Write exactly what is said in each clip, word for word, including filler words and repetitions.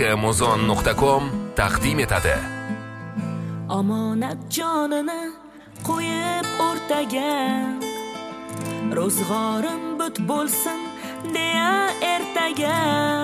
amazon nuqta com taqdim etadi. Omonat jonini qo'yib o'rtaga, ro'zg'orim but bo'lsin deya ertaga.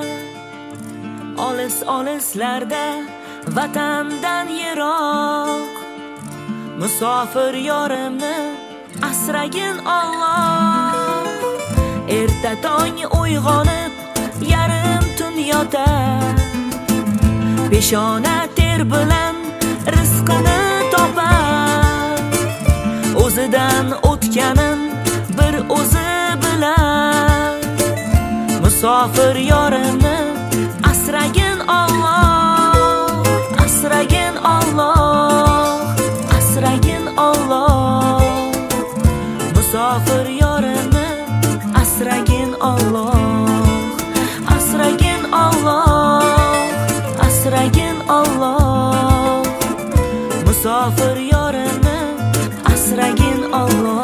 Olis olislarda vatandan yiroq, musofir yorimni asragin Alloh. Erta tong uyg'onib yarim tun yotar, peshona ter bilan rizqini topar. O'zidan o'tganin bir o'zi bilar, musofir yorimni asragin Alloh, asragin Alloh, asragin Alloh. Musofir yorimni asragin Alloh, asragin Alloh, asragin Alloh. Musofir yorimni asragin Alloh.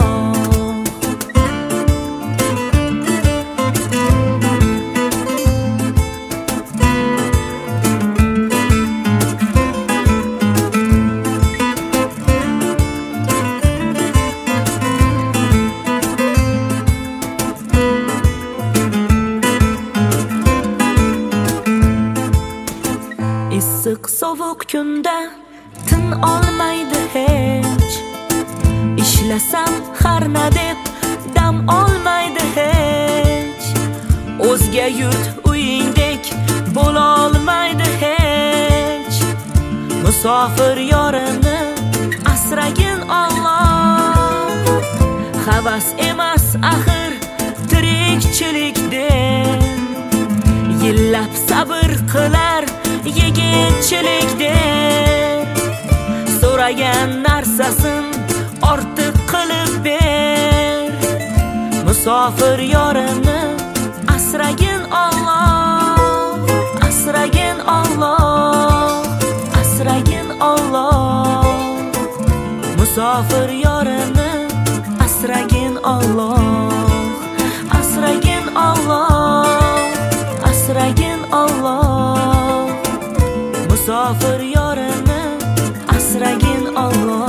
Issiq sovuq kunda tin olmaydi hech, ishlasam harna deb dam olmaydi hech. O'zga yurt uyingdek bo'la olmaydi hech, musofir yorimni asragin Alloh. Havas emas axir tirikchilikden, yillab sabr qilar yigitchilikden. So'ragan narsasin ortiq qilib ber, musofir yorimni asragin Alloh, asragin Alloh, asragin Alloh. Musofir yorimni asragin Alloh, asragin Alloh, asragin Alloh. Musofir yorimni asragin Alloh.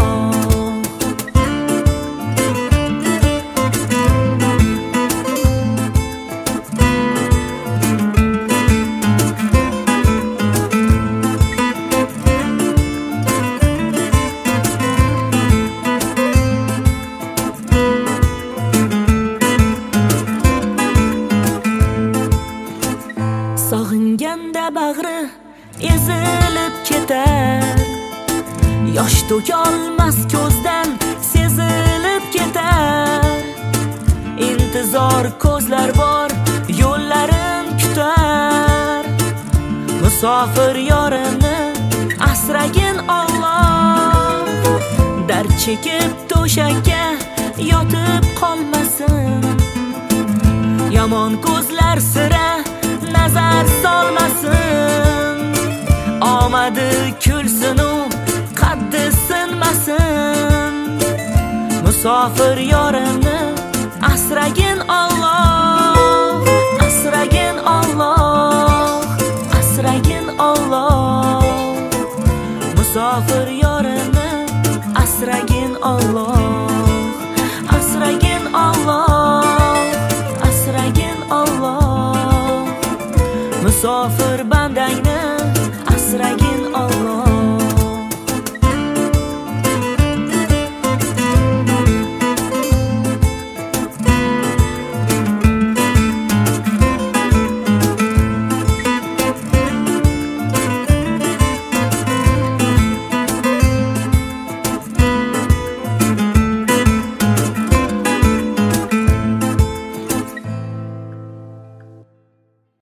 Sog'inganda bag'ri ezilib ketar, yosh to'kolmas ko'zdan sezilib ketar. Intizor ko'zlar bor yo'llarin kutar, musofir yorimni asragin Alloh. Dard chekib to'shakka yotib qolmasin, yomon ko'zlar sira nazar solmasin. Omadi kulsin u qaddi sinmasin, musofir yorimni asragin Alloh, asragin Alloh, asragin Alloh. Musofir yorimni asragin Alloh, asragin Alloh, asragin Alloh. Musofir